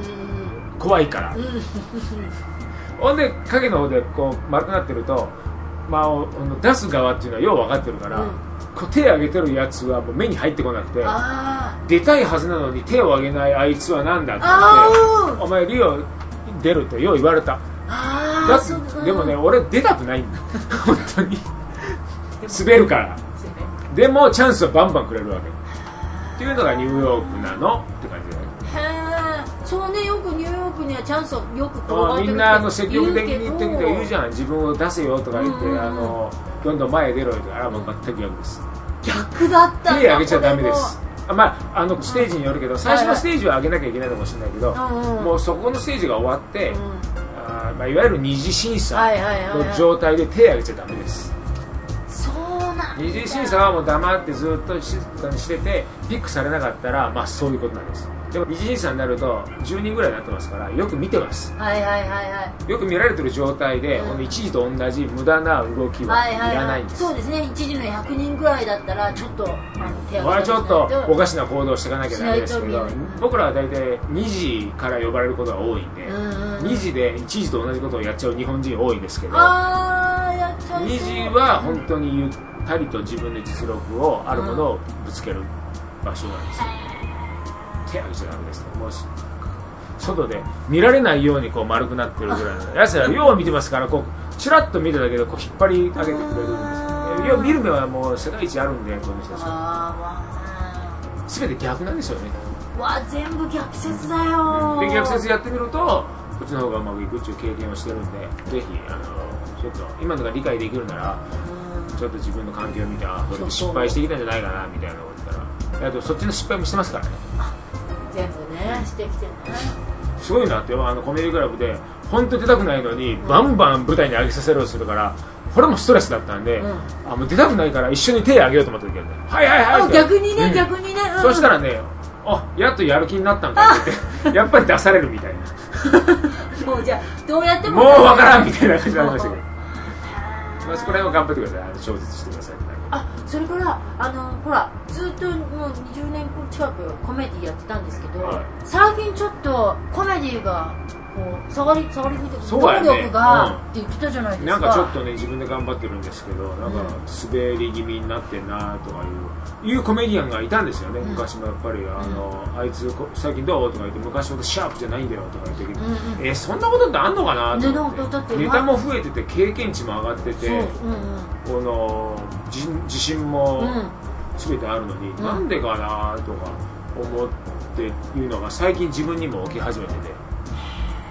怖いから、うん、ほんで影の方でこう丸くなってると、まあ、出す側っていうのはよう分かってるから、うん、こう手を挙げてるやつはもう目に入ってこなくて出たいはずなのに手を挙げないあいつはなんだって言ってお前リオ出るってよう言われた。だってでもね俺出たくないんだ本当に滑るからでもチャンスはバンバンくれるわけっていうのがニューヨークなのって感じだね。へえそうねよくニューヨークにはチャンスをよく転がってるみんなあの積極的に言ってきて言うじゃん自分を出せよとか言って、うん、あのどんどん前へ出ろよとかあれはもう全く逆です。 逆だったんだ。 手上げちゃダメです。あまあ、あのステージによるけど最初のステージは上げなきゃいけないかもしれないけど、はいはい、もうそこのステージが終わって、うんあまあ、いわゆる二次審査の状態で手を挙げちゃダメです。 そうなんだ。 二次審査はもう黙ってずっと静かにしててピックされなかったらまあそういうことなんです。でも二次審査になるとじゅうにんぐらいになってますからよく見てます。 はいはいはいはい。 よく見られてる状態で、うん、一時と同じ無駄な動きはいらないんです。 はいはいはい、そうですね。一時のひゃくにんぐらいだったらちょっとあの手をこれはちょっとおかしな行動をしていかなきゃダメですけど、僕らは大体にじから呼ばれることが多いんで、うんうん、にじでいちじと同じことをやっちゃう日本人多いですけど、 あやっちゃいそう。 にじは本当にゆったりと自分の実力をあるものをぶつける場所なんですよ。手上げちゃダメですね。もう外で見られないようにこう丸くなってるぐらいのやつらよう見てますからこうチラッと見ただけでこう引っ張り上げてくれるんですよ。見る目はもう世界一あるんでこの人たちは全て逆なんですよね。 わ全部逆説だよ。 で逆説やってみるとこっちの方がうまくいくっていう経験をしてるんでぜひあのちょっと今のが理解できるならちょっと自分の環境を見てあこれ失敗してきたんじゃないかなみたいなこと言ったらあとそっちの失敗もしてますからね。 全部ねしてきてね。 すごいなってあのコメディクラブで本当に出たくないのに、うん、バンバン舞台に上げさせようとするからこれもストレスだったんで、うん、あもう出たくないから一緒に手を上げようと思った時はねはいはいはいって逆にね、うん、逆にね、 うん、そしたらねあやっとやる気になったんかって言ってやっぱり出されるみたいなもうじゃあどうやってももうわからんみたいな感じになりましたけどまあそこら辺を頑張ってください。小説してください。 あそれからあのほらずっともうにじゅうねん近くコメディやってたんですけど、はい、最近ちょっとコメディがこう下がり下がり吹いてくる能力が、うん、って言ってたじゃないですか。 なんかちょっとね自分で頑張ってるんですけどなんか滑り気味になってんなとかいう、いうコメディアンがいたんですよね、うん、昔もやっぱりあの、うん、あいつ最近どうとか言って昔ほどシャープじゃないんだよとか言って、うんうん、えー、そんなことってあんのかなと思って、ね、ネタも増えてて経験値も上がってて、うんうん、この自信も全てあるのに、うん、なんでかなとか思っていうのが最近自分にも起き始めてて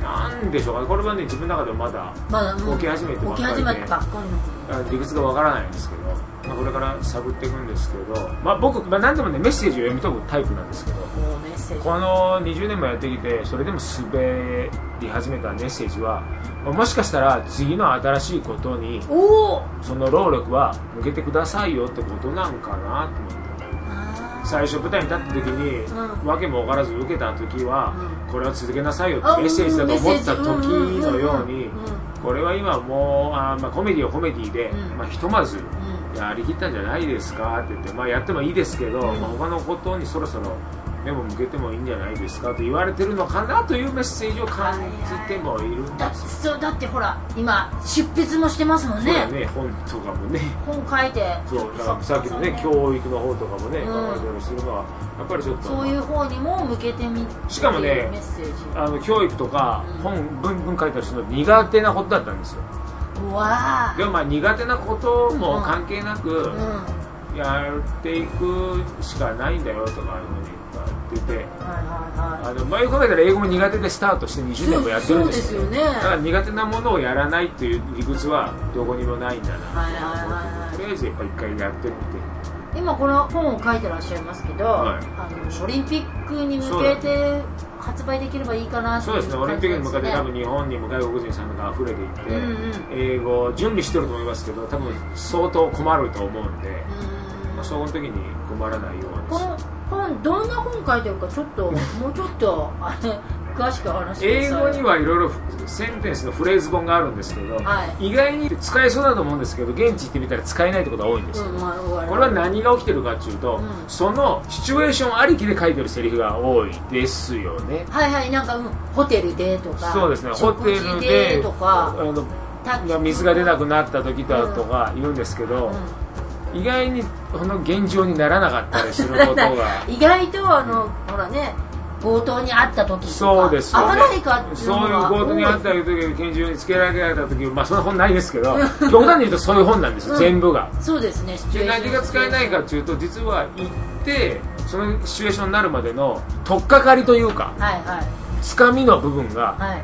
なんでしょうか、これはね自分の中でもまだまだ起き始めてばっかりで、 起き始めてばっかりの理屈がわからないんですけど、まあ、これから探っていくんですけど、まあ、僕、まあ、何でもねメッセージを読み解くタイプなんですけど、 メッセージこのにじゅうねんもやってきてそれでも滑り始めたメッセージは、もしかしたら次の新しいことにその労力は向けてくださいよってことなんかなと思って、最初舞台に立った時に、うん、訳も分からず受けた時は、うん、これは続けなさいよってメッセージだと思った時のように、これは今もうあ、まあ、コメディはコメディで、うん、まあ、ひとまずやりきったんじゃないですかって言って、まあ、やってもいいですけど、うん、まあ、他のことにそろそろ目も向けてもいいんじゃないですかと言われてるのかなというメッセージを感じてもいるんですよ。 だ, だってほら今執筆もしてますもんね。 そうだね、本とかもね、 本書いて、 そうだからさっきのね教育の方とかもね、うん、考えたりするのはやっぱりちょっとそういう方にも向けてみしかもねメッセージ、 あの教育とか本、うん、文文書いたりするの苦手なことだったんですよ。 うわでもまあ苦手なことも関係なく、うん、やっていくしかないんだよとかいうふうに言ってて、あの前考えたら英語も苦手でスタートしてにじゅうねんもやってるんですよ。 そうですよね。 だから苦手なものをやらないっていう理屈はどこにもないんだな、はいはいはいはい、とりあえずやっぱ一回やってみて、 今この本を書いてらっしゃいますけど、はい、あのオリンピックに向けて発売できればいいかなっていう感じですね。そうですね、オリンピックに向けて多分日本にも外国人さんが溢れていって、うんうん、英語準備してると思いますけど多分相当困ると思うんで、うん、まあ、その時に困らないようにこの本どんな本書いてるかちょっともうちょっとあれ詳しく話してください。 英語にはいろいろセンテンスのフレーズ本があるんですけど、はい、意外に使えそうだと思うんですけど現地行ってみたら使えないってことが多いんですよ、うん、まあ、これは何が起きてるかっていうと、うん、そのシチュエーションありきで書いてるセリフが多いですよね。 はいはい、なんか、うん、ホテルでとか、 そうですね、ホテルでとか、あの水が出なくなった時だとか言うんですけど、うん、意外にこの現状にならなかったりすることが意外とあの、ほらね、強盗にあった時とか、 そうですよね、 危ないかっていうのがそういう強盗にあった時、拳銃につけられた時、まあそんな本ないですけど極端に言うとそういう本なんですよ、うん、全部が。 そうですね。 で何が使えないかっていうと、実は行ってそのシチュエーションになるまでの取っかかりというか、はいはい、つかみの部分が、はい、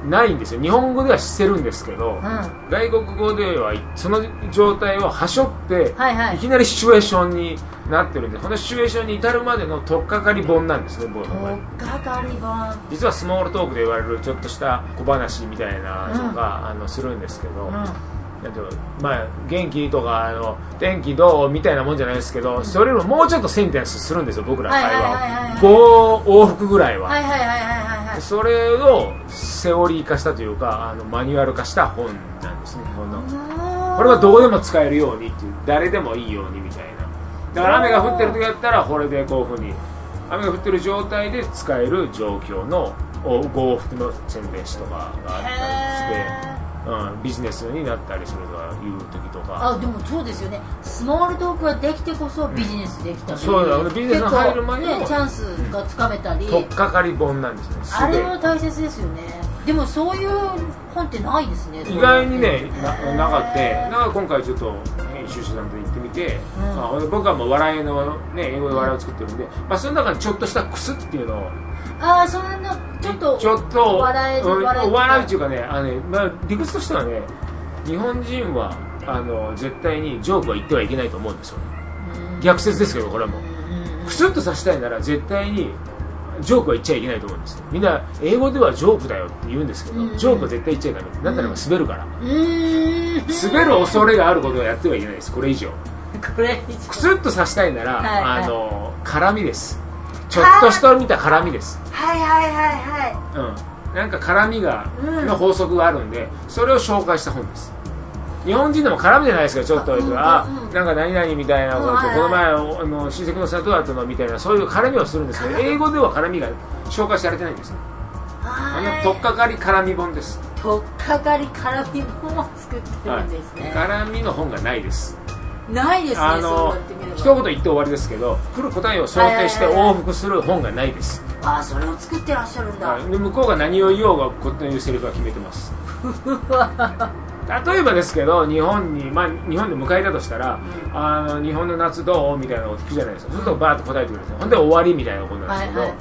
ないんですよ。日本語ではしてるんですけど、うん、外国語ではその状態をはしょって、はいはい、いきなりシチュエーションになってるんで、このシチュエーションに至るまでの取っかかり本なんですね。僕の場合取っかかり本、 実はスモールトークで言われるちょっとした小話みたいなのが、うん、あのするんですけど、うん、まあ、元気とかあの天気どうみたいなもんじゃないですけど、うん、それよりももうちょっとセンテンスするんですよ、僕ら会話をご往復ぐらいは。それをセオリー化したというか、あのマニュアル化した本なんですね。このこれはどこでも使えるようにっていう、誰でもいいようにみたいな。だから雨が降ってる時だったらこれでこういうふうに雨が降ってる状態で使える状況のご往復のセンテンスとかがあったりして、うん、ビジネスになったりするとかいう時とか。 あ、でもそうですよね、スモールトークができてこそビジネスできたり、うん、 そうだ、ビジネスに入る前の、 ね、チャンスがつかめたり、うん、 取っかかり本なんですね。 あれも大切ですよね。でもそういう本ってないですね。 意外にね な, なかった。だから今回ちょっと編集者さんと行ってみて、うん、まあ、僕はもう笑いの、ね、英語で笑いを作ってるんで、まあ、その中にちょっとしたクスっていうのを、 ああ、そんなちょっとちょっと笑える笑い笑いっていうかね、あのね、まあ、理屈としてはね、日本人はあの絶対にジョークは言ってはいけないと思うんですよね。逆説ですけど、これはもうクスッとさせたいなら絶対にジョークは言っちゃいけないと思うんですよ。みんな英語ではジョークだよって言うんですけど、ジョークは絶対言っちゃいけない。なんなら滑るから、滑る恐れがあることはやってはいけないです。これ以上これ以上クスッとさせたいなら、はいはい、あの絡みです。ちょっとした見た絡みです。 はいはいはいはい、 うん、なんか絡みが、うん、の法則があるんで、それを紹介した本です。日本人でも絡みじゃないですか、ちょっと、うん、あ、うん、なんか何々みたいなこと、うん、この前あの親戚の里だったのみたいな、そういう絡みをするんですけど、英語では絡みが紹介されてないんですね。あの取っかかり絡み本です。 取っかかり絡み本を作ってるんですね、 はい、絡みの本がないです。 ないですね。 あの一言言って終わりですけど、来る答えを想定して往復する本がないです。 ああ、それを作ってらっしゃるんだ。 で向こうが何を言おうがこういうセリフは決めてます。例えばですけど、日本に、まあ、日本で迎えたとしたら、うん、あの日本の夏どうみたいなのを聞くじゃないですか。そうするとバーッと答えてくれるんですよ。ほんで終わりみたいなことなんですけど、はいはいはい、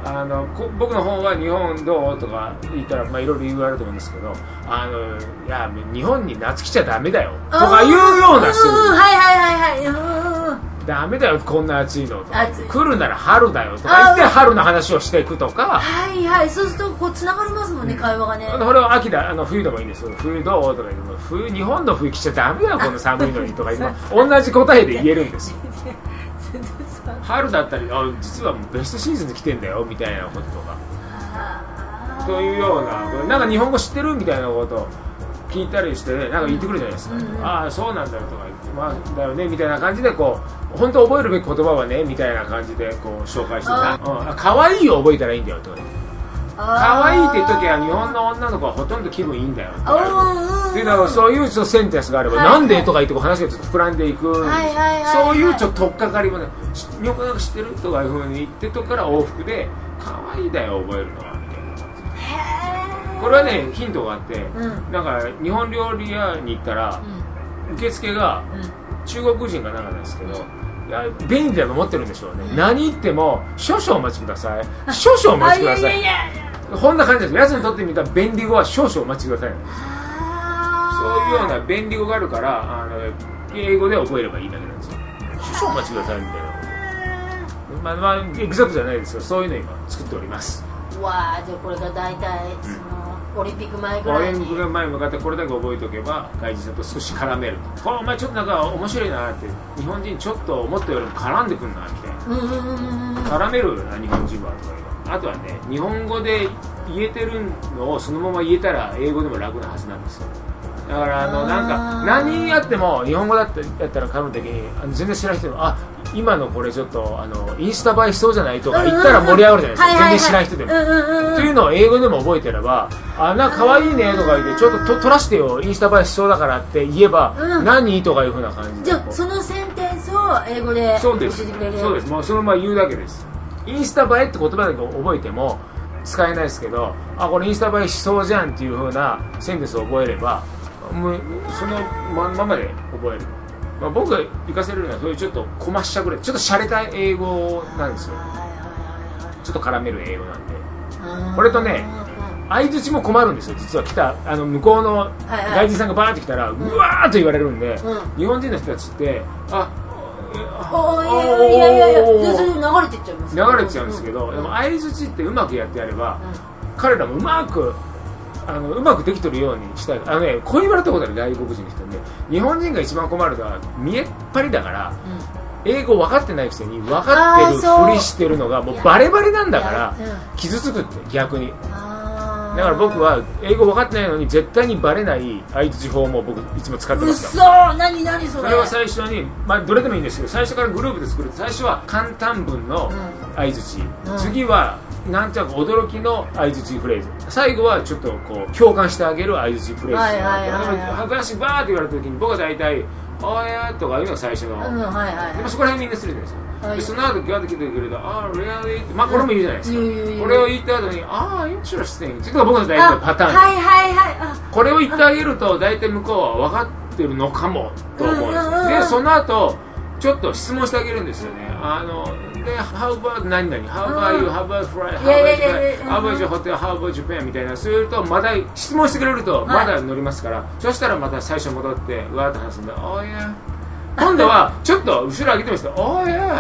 あのこ僕の本は日本どうとか言ったら、まあ、いろいろ理由があると思うんですけど、あのいや日本に夏来ちゃダメだよとかいうような人、 うんはいはいはいはい、 ダメだよこんな暑いのとか、来るなら春だよとか言って春の話をしていくとか、 はいはい、そうするとこうつながりますもんね、うん、会話がね。 これは秋だ、あの冬でもいいんですよ。冬どうとか言っても冬日本の冬来ちゃダメだよこの寒いのにとか今同じ答えで言えるんですよ。春だったり、あ実はベストシーズンで来てんだよみたいなこととか、そういうような、なんか日本語知ってるみたいなことを聞いたりして、ね、なんか言ってくるじゃないですか、うんうん、ああそうなんだよとか言って、まあだよねみたいな感じでこう本当覚えるべき言葉はねみたいな感じでこう紹介してた、うん、可愛いを覚えたらいいんだよとか、可愛いって言う時は日本の女の子はほとんど気分いいんだよとかっていうのはそういうちょっとセンテンスがあれば、はいはい、なんでとか言ってこう話がちょっと膨らんでいく、はいはいはいはい、そういうちょっと取っかかりもね、日本語なんか知ってるとかいうふうに言ってとから往復で可愛いだよ覚えるのはみたいな感じ。これはねヒントがあって、うん、なんか日本料理屋に行ったら、うん、受付が中国人かなんかなんですけど、いや便利だと思ってるんでしょうね、うん、何言っても少々お待ちください少々お待ちください、いやいやいやこんな感じです。やつにとってみたら便利語は少々お待ちください。そういうような便利語があるからあの英語で覚えればいいだけなんですよ。少々お待ちくださいみたいな。まあまあエグザクトじゃないですけどそういうのを今作っております。 わあ、じゃあこれが大体その、うん、オリンピック前ぐらいに。オリンピック前に向かってこれだけ覚えておけば外人さんと少し絡めると。これお前ちょっとなんか面白いなって日本人ちょっと思ったよりも絡んでくるなみたいな。うんうんうんうん、絡めるな日本人はとかいう。あとはね、日本語で言えてるのをそのまま言えたら英語でも楽なはずなんですよ。だからあのなんか何やっても日本語だってやったら噛む時にあの全然知らない人もあ今のこれちょっとあのインスタ映えしそうじゃないとか言ったら盛り上がるじゃないですか、全然知らない人でも、というのを英語でも覚えてればあなんか可愛いねとか言ってちょっとと撮らしてよインスタ映えしそうだからって言えば、うん、何とかいう風な感じでじゃあそのセンテンスを英語で教えてくれる。 そうです、もうそのまま言うだけです。インスタ映えって言葉だけ覚えても使えないですけどあこれインスタ映えしそうじゃんっていう風なセンテンスを覚えればもうそのままで覚える、まあ、僕が活かせるのはそういうちょっとこましゃくれちょっと洒落た英語なんですよ。ちょっと絡める英語なんでこれとね相づちも困るんですよ。実は来たあの向こうの外人さんがバーって来たら、はいはい、うわーっと言われるんで、うん、日本人の人たちってああいやいやいやいやいやそれ流れてっちゃいます。 流れちゃうんですけど、うん、でも相づちってうまくやってやれば、うん、彼らもうまくあのうまくできてるようにしたい。あのねこう言われたことある外国人の人で日本人が一番困るのは見えっ張りだから、うん、英語分かってないくせに分かってるふりしてるのがもうバレバレなんだから傷つくって逆に。だから僕は英語分かってないのに絶対にバレない相槌法も僕いつも使ってますから。 うそ何何それ。 それは最初にまあどれでもいいんですけど最初からグループで作ると最初は簡単文の相槌、うん、次はなんていうか驚きの相槌フレーズ最後はちょっとこう共感してあげる相槌フレーズ。はいはいはいはい。話バーって言われた時に僕は大体あーやーとかいうのが最初の、うんはいはい、でもそこら辺みんなするじゃないですか。でその後ガーッと来てくれたあー、really? まあこれも言うじゃないですか、うん、これを言った後にあー、interesting っていうのが僕の大体パターン。 はいはいはい。 これを言ってあげると大体向こうは分かってるのかもと思うんですよ、うん、でその後ちょっと質問してあげるんですよね。あので How about 何々 How about you How about fly How about How about your hotel How about Japan みたいなそういうとまた質問してくれるとまだ乗りますから、はい、そしたらまた最初戻ってうわーっと話すんで Oh yeah今度はちょっと後ろ上げてみますと Oh yeah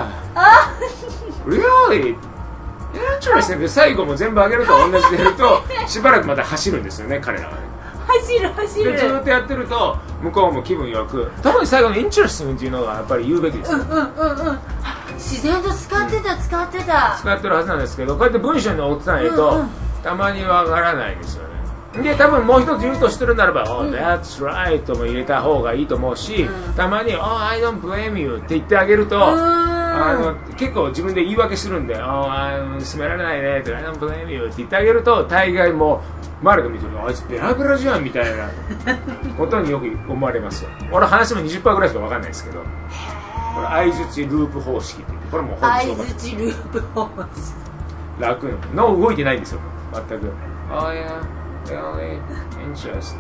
Really Interesting 最後も全部上げると同じでやるとしばらくまた走るんですよね彼らはね。 走る走るでずっとやってると向こうも気分よく特に最後の Interesting っていうのはやっぱり言うべきですよ、 うんうんうんうん、自然と使ってた、うん、使ってた使ってるはずなんですけどこうやって文章に追ってないと、うんうん、たまにわからないですよね。で多分もう一つ言うとしてるならば、うん、Oh that's right とも入れた方がいいと思うし、うん、たまに Oh I don't blame you って言ってあげると、あの結構自分で言い訳するんで Oh I'm 責められないねって I don't blame you って言ってあげると大概もう周りが見てるあいつベラベラじゃんみたいなことによく思われますよ。俺話も にじゅっパーセント ぐらいしか分かんないですけどこれ相づちループ方式って言ってこれもう相づちループ方式楽の動いてないんですよ全く。Oh yeah really interesting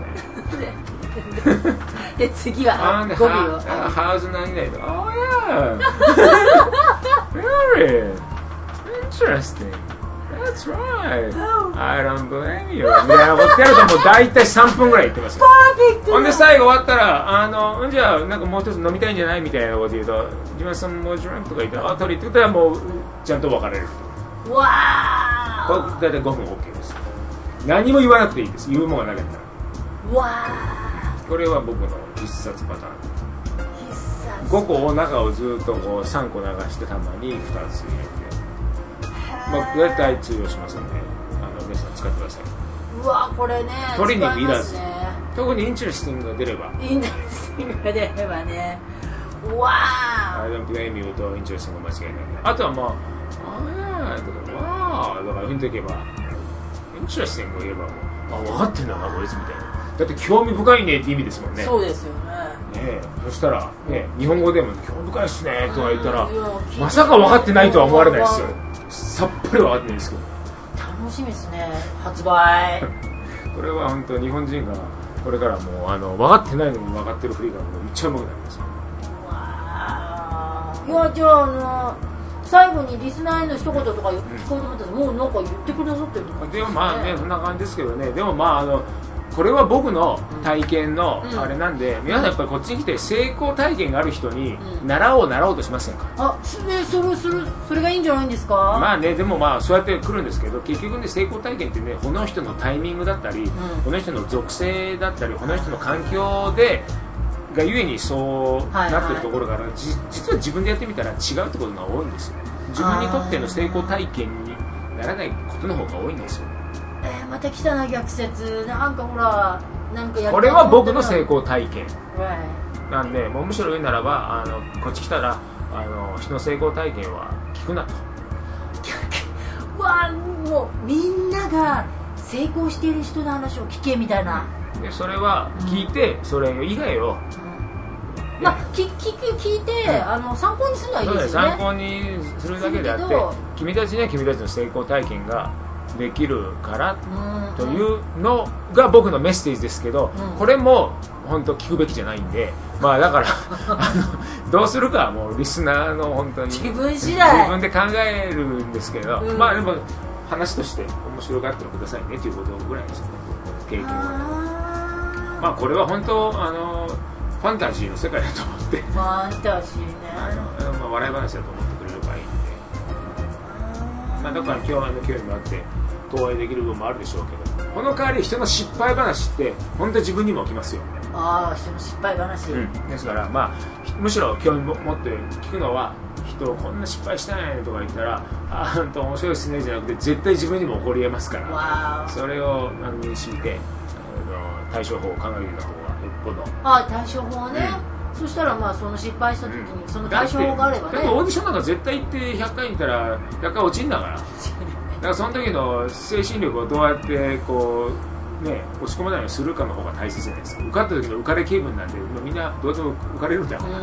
で次は語尾を How's 何々と Oh yeah really interesting That's right I don't blame you みたいなことやるともう大体さんぷんぐらい言ってますよ。ほんで最後終わったらあのじゃあなんかもう一つ飲みたいんじゃないみたいなこと言うと「自分さんもうジュランとか言って「あ取り」って言ったらもうちゃんと別れると。 わこれ大体ごふん OK です。何も言わなくていいです。言うもんがなかったら。 わこれは僕の必殺パターン。 必殺ごこを中をずっとこうさんこ流してたまにふたつ入れて、まあ、絶対通用しますのであの皆さん使ってください。 うわこれねトレーニングいらず、 使いますね、 特にインチュレスティングが出ればインタレスティングが出ればねわー I don't blame you とインチュレスティング間違いないね。あとはまあああとかわあとか踏んでいけばインチュレスティングを言えばもうあ分かってんだなこいつみたいな。だって興味深いねって意味ですもんね。 そうですよね。 ねえそしたら、ね、日本語でも興味深いっすねとか言ったらまさか分かってないとは思われないですよ。さっぱり分かってないですけど楽しみですね発売これは本当日本人がこれからもうあの分かってないのに分かってるふりがもうめっちゃうまくなりますよ。 わーいやじゃああの最後にリスナーへの一言とか聞こうと思ったら、うん、もうなんか言ってくださってるとか、ね、 でもまあねそんな感じですけどね。でもまああのこれは僕の体験のあれなんで、うん、皆さんやっぱりこっちに来て成功体験がある人に習おう習おうとしませんか。 あそれそれそれそれがいいんじゃないんですか。 まあねでもまあそうやって来るんですけど結局ね成功体験ってねこの人のタイミングだったり、うん、この人の属性だったりこの人の環境でがゆえにそうなってるところがある、はいはい、実は自分でやってみたら違うってことが多いんですよ。自分にとっての成功体験にならないことの方が多いんですよ。 えー、また来たな逆説なんかほらなんかやこれは僕の成功体験、 はい、 なんでもうむしろ言うならばあのこっち来たらあの人の成功体験は聞くなとわもうみんなが成功している人の話を聞けみたいな。 でそれは聞いて、うん、それ以外を、 うん、まあ聞聞聞いて、うん、あの参考にするのはいいですよね。 参考にするだけであって君たちには君たちの成功体験ができるからというのが僕のメッセージですけど、うん、これも本当聞くべきじゃないんで、まあだからあのどうするかはもうリスナーの本当に自分次第自分で考えるんですけど、うん、まあでも話として面白がってくださいねということぐらいですよね経験は。まあこれは本当あのファンタジーの世界だと思ってファンタジーねあの、まあ、笑い話だと思ってくれればいいんで、まあ、だから今日は興味もあって投影できる部分もあるでしょうけどこの代わり人の失敗話って本当に自分にも起きますよ。 ああ人の失敗話、 うん、ですからまあむしろ興味持って聞くのは人こんな失敗したんやとか言ったらあーんと面白いですねじゃなくて絶対自分にも起こりえますからそれを身に染みてあの対処法を考えるた方がよっぽど。 ああ対処法ね、うん、そしたらまあその失敗した時にその対処法があればね。 だってオーディションなんか絶対行ってひゃっかい行ったらひゃっかい落ちんだからだからその時の精神力をどうやってこうね押し込まないようにするかの方が大切じゃないですか。受かった時の浮かれ気分なんてみんなどうでも浮かれるんだから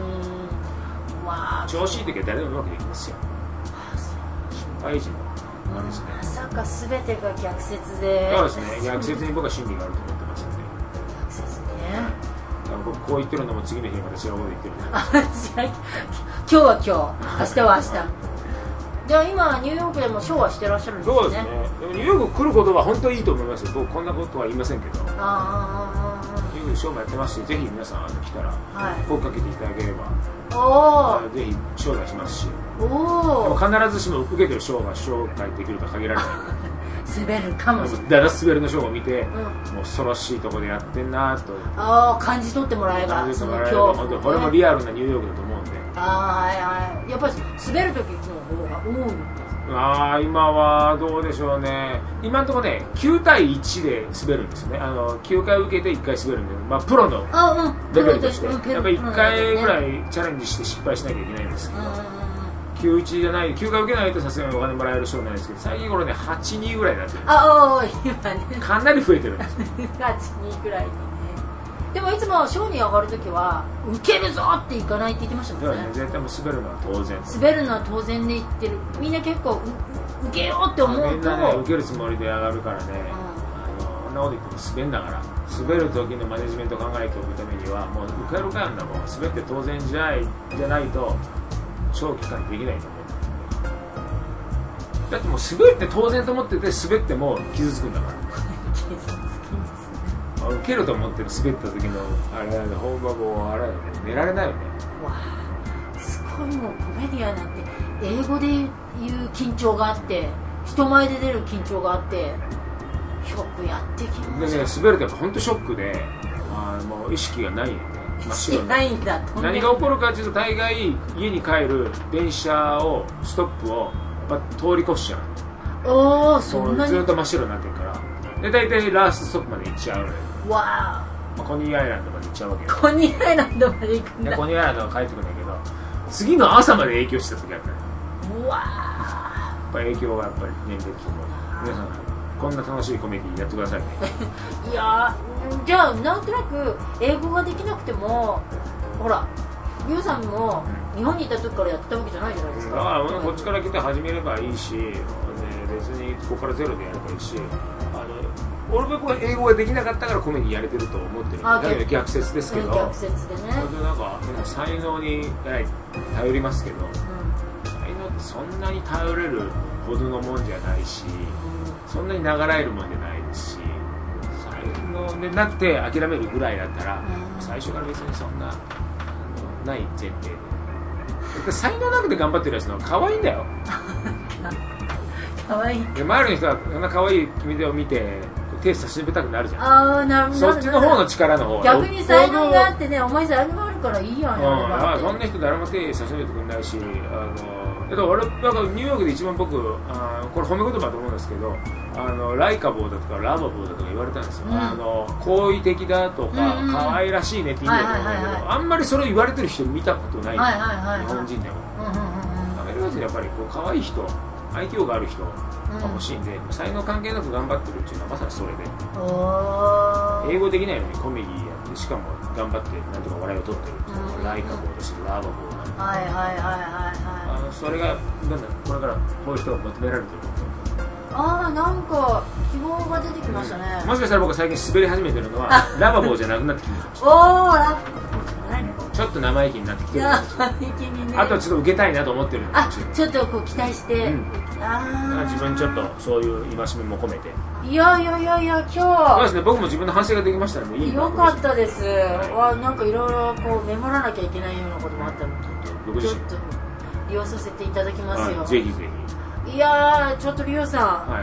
調子いい時は誰でもうまくできますよ。失敗時もあれですね。 まさか全てが逆説で。 そうですね逆説に僕は真理があると思ってますので。 逆説ね。 僕こう言ってるのも次の日にまた違うこと言ってるんで今日は今日明日は明日じゃあ今ニューヨークでもショーはしてらっしゃるんですね。 そうですね。でもニューヨーク来ることは本当にいいと思いますよ。僕こんなことは言いませんけどあニューヨークでショーもやってますしぜひ皆さん来たら声かけていただければ、 はい、 おぜひ招待しますしおでも必ずしも受けてるショーが紹介できるとは限られない滑るかもしれない。 ダダ滑るのショーを見て、うん、もう恐ろしいところでやってんなとあ感じ取ってもらえば感じ取ってもらえば本当これもリアルなニューヨークだと思うんであはいはいやっぱり滑る時の方が多いんですあ今はどうでしょうね。今のところねきゅうたいいちで滑るんですよね。あのきゅうかい受けていっかい滑るんで、まあ、プロのレベルとしてやっぱりいっかいぐらいチャレンジして失敗しなきゃいけないんですけど、きゅういちじゃないきゅうかい受けないとさすがにお金もらえる賞なんですけど最近頃ねはちにぐらいになってるんですああ今ねかなり増えてるんですはちにぐらいにね。でもいつもショーに上がるときは受けるぞって行かないって言ってましたもんね。 ね絶対もう滑るのは当然滑るのは当然で言ってる。みんな結構受けようって思うとみんなね受けるつもりで上がるからね、うん、あのこんなこと言っても滑るんだから滑る時のマネジメントを考えておくためにはもう受けるかんだもん滑って当然じゃないじゃないと長期間できないと思う。 だってもう滑って当然と思ってて滑っても傷つくんだから受けると思ってる滑った時のあれだね、ほんまもうあれだね、寝られないよね。 わあすごい。もうコメディアンなんて英語で言う緊張があって人前で出る緊張があってよくやってきました。 でね、滑るとやっぱ本当ショックで、あもう意識がないよね。 意識ないんだ。 何が起こるかというと大概家に帰る電車をストップをやっぱ通り越しちゃう。 おお、そんなにずっと真っ白になってるから。で大体ラストストップまで行っちゃうのよ。 わあ、まあ、コニーアイランドまで行っちゃうわけよ。 コニーアイランドまで行くんだ。 でコニーアイランドは帰ってくるんだけど、次の朝まで影響してた時あったね。 うわやっぱ影響がやっぱり年齢期も皆さんこんな楽しいコメディやってくださいね。 いやー、じゃあなんとなく英語ができなくてもほらリュウさんも日本にいた時からやったわけじゃないじゃないですか。 だからこっちから来て始めればいいし、ね、別にここからゼロでやればいいし、あの俺僕は英語ができなかったからコメディやれてると思ってるんで、だけど逆説ですけど、 逆説でね、 なんか才能に頼りますけど、うん、才能ってそんなに頼れるほどのもんじゃないし、うん、そんなに流れるもんじゃないですし、才能でなくて諦めるぐらいだったら、うん、最初から別にそんなあのない前提で、才能なくて頑張ってるやつのは可愛いんだよ。 可愛い。 で周りの人はそんな可愛い君を見て手差し伸べたくなるじゃん。 ああ、なるほど。 そっちの方の力の方が逆に才能があってね、お前才能があるからいいやん。うん、 あそんな人誰も手差し伸べてくれないし、あのだから俺なんかニューヨークで一番僕あこれ褒め言葉だと思うんですけど、あのライカボーだとかラバボーだとか言われたんですよ。うん、あの好意的だとか、うんうん、可愛らしいねって意味だと思うんだけど、はいはいはいはい、あんまりそれを言われてる人見たことない、はいはいはいはい、日本人でも。アメリカ人やっぱりこう可愛い人、愛嬌がある人が欲しいんで、うん、才能関係なく頑張ってるっていうのはまさにそれで、英語できないのにコメディやってしかも頑張ってなんとか笑いを取ってるっていうのが、うん、ライカボーだしラバボーなんで、 はいはいはいはいはい、 あのそれがなんだこれからこういう人が求められてる。 ああ、なんか希望が出てきましたね。 うん、もしかしたら僕が最近滑り始めてるのはラバボーじゃなくなってきてるかもしれない。 おお、ラバボーじゃないの。 ちょっと生意気になってきてるかもしれない。生意気にね。あとはちょっと受けたいなと思ってるのかもしれない。 あ、ちょっとこう期待して、うん、 あ自分ちょっとそういう戒めも込めて。 いやいやいやいや、今日そうですね、僕も自分の反省ができましたのでいい。 よかったです。わ、なんかいろいろこうメモらなきゃいけないようなこともあったので、ちょっと利用させていただきますよ。 はい、ぜひぜひ。 いやー、ちょっとリオさん、 はい、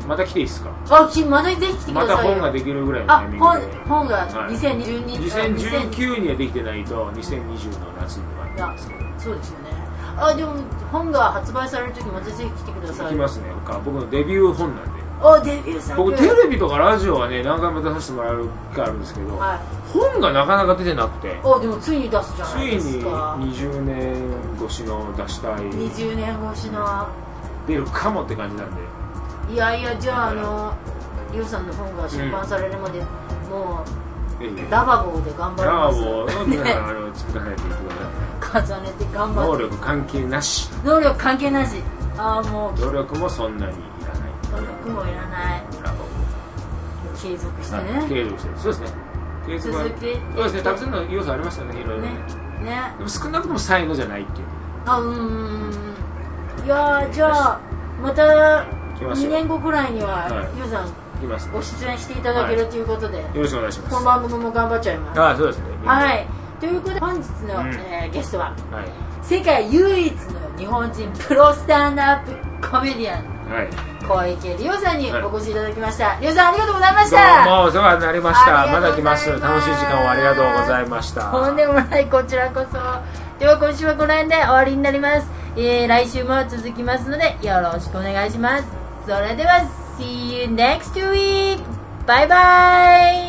また来ていいですか。 あ、またぜひ来てくださいよ。 また本ができるぐらいのタイミングで。 あ、本がにせんにじゅうに、 にせんじゅうきゅうにはできてないとにせんにじゅうの夏には。いや、 そうですよね。あ、でも本が発売される時またぜひ来てください。 来ますね。僕のデビュー本なんで。 あ、デビューさん。 僕テレビとかラジオはね何回も出させてもらう機会あるんですけど、はい、本がなかなか出てなくて。 あ、でもついに出すじゃないですか。 ついににじゅうねん越しの出したい。 にじゅうねん越しの出るかもって感じなんで。 いやいや、じゃああのリオさんの本が出版されるまで、うん、もう、ええ、ラバボーで頑張ります。 ラバボーの皆さんあれを作らないといけない。 重ねて頑張って。 能力関係なし。 能力関係なし。ああ、もう努力もそんなにいらない。 努力もいらない。 ラバボー継続してね。 継続してそうですね。継続はそうですね。たくさんの要素ありましたね、いろいろね。ね。でも少なくとも才能じゃないっていう。 あ、うーん。いやー、じゃあまたにねんごくらいにはリオさんご出演していただけるということで、よろしくお願いします。 この番組も頑張っちゃいます。 あ、そうですね。 はい。ということで本日の、うんえー、ゲストは、はい、世界唯一の日本人プロスタンドアップコメディアン、はい、小池理央さんにお越しいただきました。理央さんありがとうございました。 どうもお世話になりました。まだ来ます。楽しい時間をありがとうございました。 とんでもない、こちらこそ。では今週はこの辺で終わりになります。えー、来週も続きますのでよろしくお願いします。それでは See you next week! バイバイ